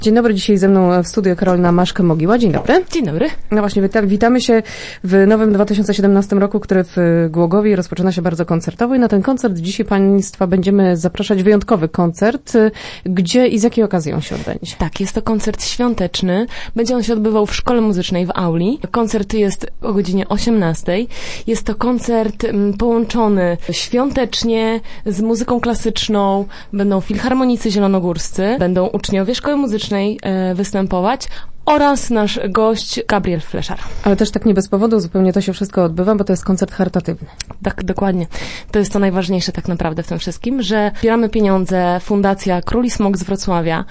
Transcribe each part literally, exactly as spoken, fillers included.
Dzień dobry, dzisiaj ze mną w studiu Karolina Maszka-Mogiła. Dzień dobry. Dzień dobry. No właśnie, wita- witamy się w nowym dwa tysiące siedemnastym roku, który w Głogowie rozpoczyna się bardzo koncertowo i na ten koncert dzisiaj Państwa będziemy zapraszać, wyjątkowy koncert. Gdzie i z jakiej okazji on się odbędzie? Tak, jest to koncert świąteczny. Będzie on się odbywał w Szkole Muzycznej w auli. Koncert jest o godzinie osiemnastej. Jest to koncert m, połączony świątecznie z muzyką klasyczną. Będą filharmonicy zielonogórscy, będą uczniowie Szkoły Muzycznej e, występować oraz nasz gość Gabriel Fleszar. Ale też tak nie bez powodu zupełnie to się wszystko odbywa, bo to jest koncert charytatywny. Tak, dokładnie. To jest to najważniejsze tak naprawdę w tym wszystkim, że zbieramy pieniądze Fundacja Króli Smok z Wrocławia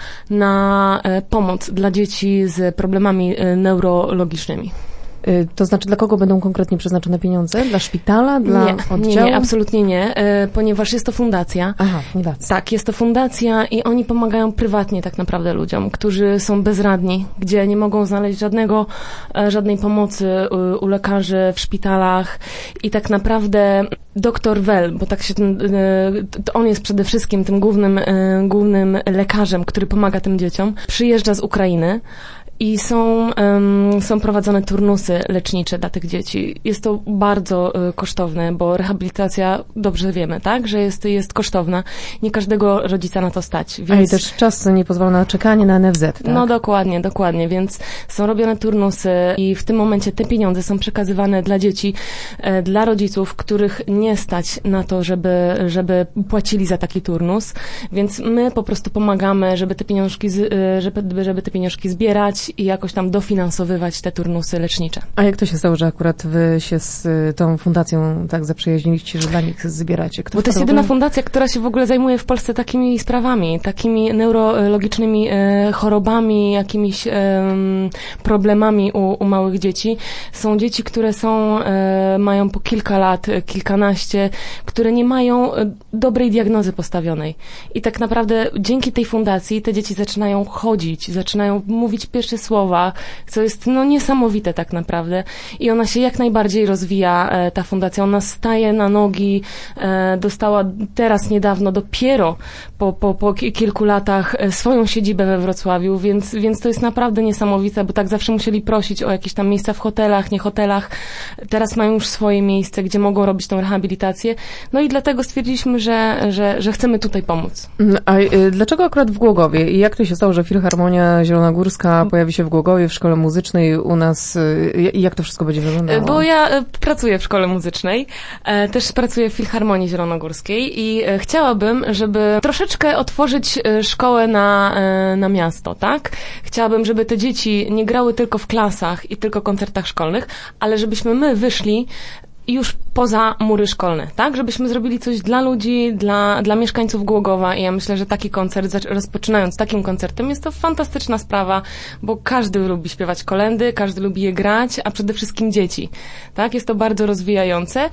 na e, pomoc dla dzieci z problemami e, neurologicznymi. To znaczy, dla kogo będą konkretnie przeznaczone pieniądze? Dla szpitala? Dla nie, oddziału? Nie, nie, absolutnie nie, e, ponieważ jest to fundacja. Aha, fundacja. Tak, jest to fundacja i oni pomagają prywatnie tak naprawdę ludziom, którzy są bezradni, gdzie nie mogą znaleźć żadnego, e, żadnej pomocy u, u lekarzy w szpitalach i tak naprawdę doktor Well, bo tak się ten, e, to on jest przede wszystkim tym głównym, e, głównym lekarzem, który pomaga tym dzieciom, przyjeżdża z Ukrainy. I są, um, są prowadzone turnusy lecznicze dla tych dzieci. Jest to bardzo y, kosztowne, bo rehabilitacja, dobrze wiemy, tak, że jest, jest kosztowna. Nie każdego rodzica na to stać. Więc... A i też czas nie pozwala na czekanie na N F Z, tak? No dokładnie, dokładnie, więc są robione turnusy i w tym momencie te pieniądze są przekazywane dla dzieci, e, dla rodziców, których nie stać na to, żeby, żeby płacili za taki turnus, więc my po prostu pomagamy, żeby te pieniążki, z, e, żeby, żeby te pieniążki zbierać i jakoś tam dofinansowywać te turnusy lecznicze. A jak to się stało, że akurat wy się z tą fundacją tak zaprzyjaźniliście, że dla nich zbieracie? Kto Bo to jest jedyna fundacja, która się w ogóle zajmuje w Polsce takimi sprawami, takimi neurologicznymi e, chorobami, jakimiś e, problemami u, u małych dzieci. Są dzieci, które są, e, mają po kilka lat, kilkanaście, które nie mają dobrej diagnozy postawionej. I tak naprawdę dzięki tej fundacji te dzieci zaczynają chodzić, zaczynają mówić pierwsze słowa, co jest no niesamowite tak naprawdę. I ona się jak najbardziej rozwija, e, ta fundacja. Ona staje na nogi, e, dostała teraz niedawno, dopiero po, po, po kilku latach e, swoją siedzibę we Wrocławiu, więc, więc to jest naprawdę niesamowite, bo tak zawsze musieli prosić o jakieś tam miejsca w hotelach, nie hotelach. Teraz mają już swoje miejsce, gdzie mogą robić tą rehabilitację. No i dlatego stwierdziliśmy, że, że, że chcemy tutaj pomóc. A y, dlaczego akurat w Głogowie? I jak to się stało, że Filharmonia Zielonogórska pojawi się w Głogowie, w Szkole Muzycznej u nas? I jak to wszystko będzie wyglądało? Bo ja pracuję w Szkole Muzycznej, też pracuję w Filharmonii Zielonogórskiej i chciałabym, żeby troszeczkę otworzyć szkołę na, na miasto, tak? Chciałabym, żeby te dzieci nie grały tylko w klasach i tylko koncertach szkolnych, ale żebyśmy my wyszli już poza mury szkolne, tak? Żebyśmy zrobili coś dla ludzi, dla, dla mieszkańców Głogowa i ja myślę, że taki koncert, rozpoczynając takim koncertem, jest to fantastyczna sprawa, bo każdy lubi śpiewać kolędy, każdy lubi je grać, a przede wszystkim dzieci, tak? Jest to bardzo rozwijające,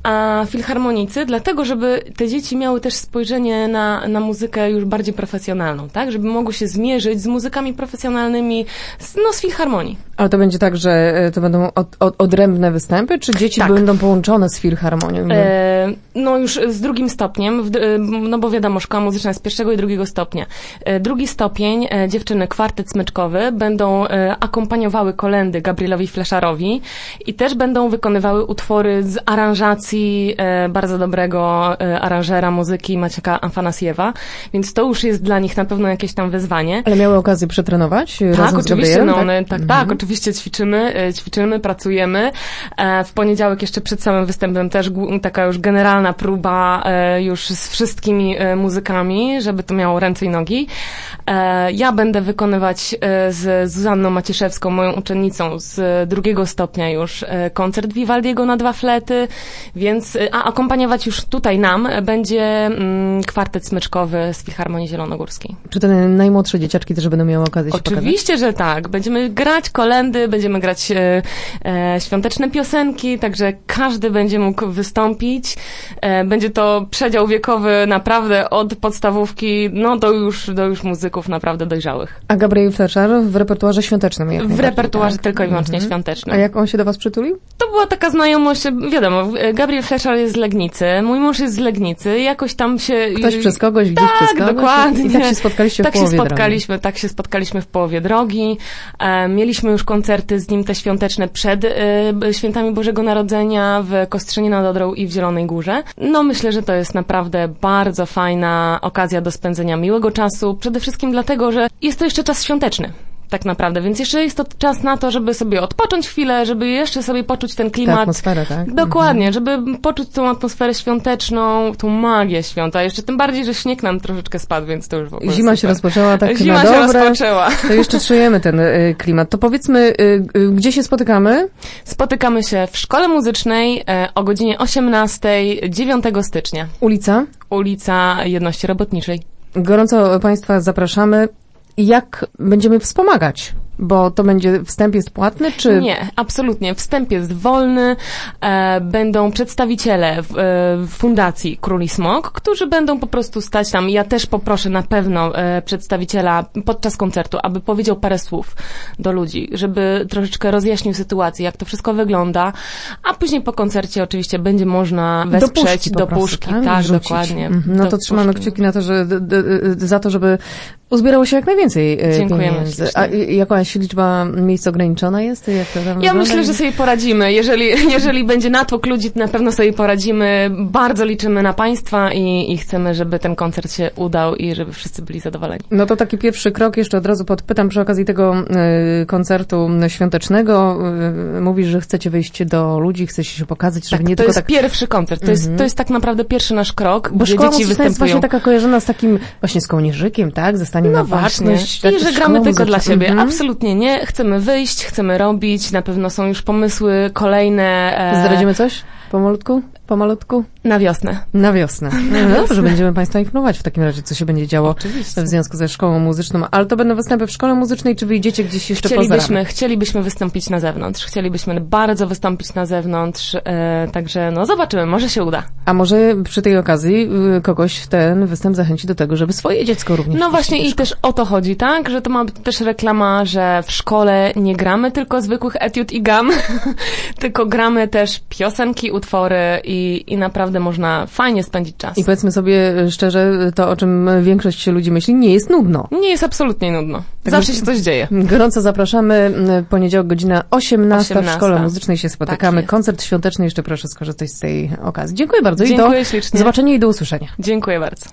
a filharmonicy, dlatego, żeby te dzieci miały też spojrzenie na, na muzykę już bardziej profesjonalną, tak? Żeby mogły się zmierzyć z muzykami profesjonalnymi, z, no z filharmonii. Ale to będzie tak, że to będą od, od, odrębne występy, czy dzieci tak. będą połączone z filharmonią? E, no już z drugim stopniem, w, no bo wiadomo, szkoła muzyczna jest pierwszego i drugiego stopnia. E, drugi stopień, e, dziewczyny, kwartet smyczkowy, będą e, akompaniowały kolędy Gabrielowi Fleszarowi i też będą wykonywały utwory z aranżacji e, bardzo dobrego e, aranżera muzyki Macieka Afanasjewa, więc to już jest dla nich na pewno jakieś tam wyzwanie. Ale miały okazję przetrenować tak, razem z oczywiście, Gabrielem? no one, tak, tak, mhm. tak, oczywiście ćwiczymy, e, ćwiczymy, pracujemy. E, w poniedziałek jeszcze przed samym występem też taka już generalna próba e, już z wszystkimi e, muzykami, żeby to miało ręce i nogi. E, ja będę wykonywać e, z Zuzanną Maciszewską, moją uczennicą z drugiego stopnia już e, koncert Vivaldiego na dwa flety, więc a akompaniować już tutaj nam będzie mm, kwartet smyczkowy z Filharmonii Zielonogórskiej. Czy te najmłodsze dzieciaczki też będą miały okazję się Oczywiście, pokazać? że tak. Będziemy grać kolędy kolędy, będziemy grać e, e, świąteczne piosenki, także każdy będzie mógł wystąpić. E, będzie to przedział wiekowy naprawdę od podstawówki, no do już, do już muzyków naprawdę dojrzałych. A Gabriel Fleischer w repertuarze świątecznym? Jak w repertuarze tak? tylko i wyłącznie mhm. świątecznym. A jak on się do was przytulił? To była taka znajomość, wiadomo, Gabriel Fleischer jest z Legnicy, mój mąż jest z Legnicy, jakoś tam się... Ktoś przez kogoś, gdzieś tak, przez kogoś. Dokładnie. I tak się spotkaliście tak w połowie się spotkaliśmy, drogi. Tak się spotkaliśmy w połowie drogi. E, mieliśmy już koncerty z nim te świąteczne przed e, świętami Bożego Narodzenia w Kostrzynie nad Odrą i w Zielonej Górze. No myślę, że to jest naprawdę bardzo fajna okazja do spędzenia miłego czasu, przede wszystkim dlatego, że jest to jeszcze czas świąteczny. Tak naprawdę, więc jeszcze jest to czas na to, żeby sobie odpocząć chwilę, żeby jeszcze sobie poczuć ten klimat. Tę atmosferę, tak? Dokładnie, mhm. żeby poczuć tą atmosferę świąteczną, tą magię świąta. Jeszcze tym bardziej, że śnieg nam troszeczkę spadł, więc to już w ogóle Zima super. się rozpoczęła, tak Zima na się dobre. rozpoczęła. To jeszcze czujemy ten y, klimat. To powiedzmy, y, y, gdzie się spotykamy? Spotykamy się w Szkole Muzycznej y, o godzinie osiemnastej, dziewiątego stycznia. Ulica? Ulica Jedności Robotniczej. Gorąco Państwa zapraszamy. Jak będziemy wspomagać? Bo to będzie, wstęp jest płatny, czy... Nie, absolutnie. Wstęp jest wolny. E, będą przedstawiciele w, e, Fundacji Król i Smok, którzy będą po prostu stać tam. Ja też poproszę na pewno e, przedstawiciela podczas koncertu, aby powiedział parę słów do ludzi, żeby troszeczkę rozjaśnił sytuację, jak to wszystko wygląda, a później po koncercie oczywiście będzie można wesprzeć do puszki, do puszki. Tak, tak Wrzucić. dokładnie. Mhm. No to trzymamy puszki. kciuki na to, że d, d, d, za to, żeby uzbierało się jak najwięcej Dziękujemy pieniędzy. ślicznie. A jakaś liczba miejsc ograniczona jest? Jak to tam Ja wygląda? myślę, że sobie poradzimy. Jeżeli, jeżeli będzie natłok ludzi, to na pewno sobie poradzimy. Bardzo liczymy na Państwa i, i chcemy, żeby ten koncert się udał i żeby wszyscy byli zadowoleni. No to taki pierwszy krok. Jeszcze od razu podpytam przy okazji tego y, koncertu świątecznego. Y, mówisz, że chcecie wyjść do ludzi, chcecie się pokazać, żeby Tak, nie to tylko jest tak... pierwszy koncert. To, jest, Mhm. to jest tak naprawdę pierwszy nasz krok, Bo gdzie szkoła dzieci muzyczna jest występują. właśnie taka kojarzona z takim, właśnie z kołnierzykiem, tak? Ze staniem No na właśnie. własność. Tak, I że gramy szkoła tylko dla muzyczna. siebie. Mhm. Absolutnie nie. Chcemy wyjść, chcemy robić. Na pewno są już pomysły kolejne. E, Zdradzimy coś? Pomalutku? Pomalutku? Na wiosnę. Na wiosnę. No dobrze, będziemy Państwa informować w takim razie, co się będzie działo Oczywiście. w związku ze szkołą muzyczną. Ale to będą występy w szkole muzycznej, czy wyjdziecie gdzieś jeszcze poza Chcielibyśmy, ramy? chcielibyśmy wystąpić na zewnątrz. Chcielibyśmy bardzo wystąpić na zewnątrz. E, także no zobaczymy, może się uda. A może przy tej okazji y, kogoś ten występ zachęci do tego, żeby swoje dziecko również... No właśnie puścić i też o to chodzi, tak? Że to ma być też reklama, że w szkole nie gramy tylko zwykłych etiud i gam, tylko gramy też piosenki, utwory i, i naprawdę można fajnie spędzić czas. I powiedzmy sobie szczerze, to o czym większość ludzi myśli, nie jest nudno. Nie jest absolutnie nudno. Tak Zawsze więc- się coś dzieje. Gorąco zapraszamy. Poniedziałek, godzina osiemnasta w osiemnasta. Szkole Muzycznej się spotykamy. Tak jest. Koncert świąteczny, jeszcze proszę skorzystać z tej okazji. Dziękuję bardzo i Dziękuję do ślicznie. zobaczenia i do usłyszenia. Dziękuję bardzo.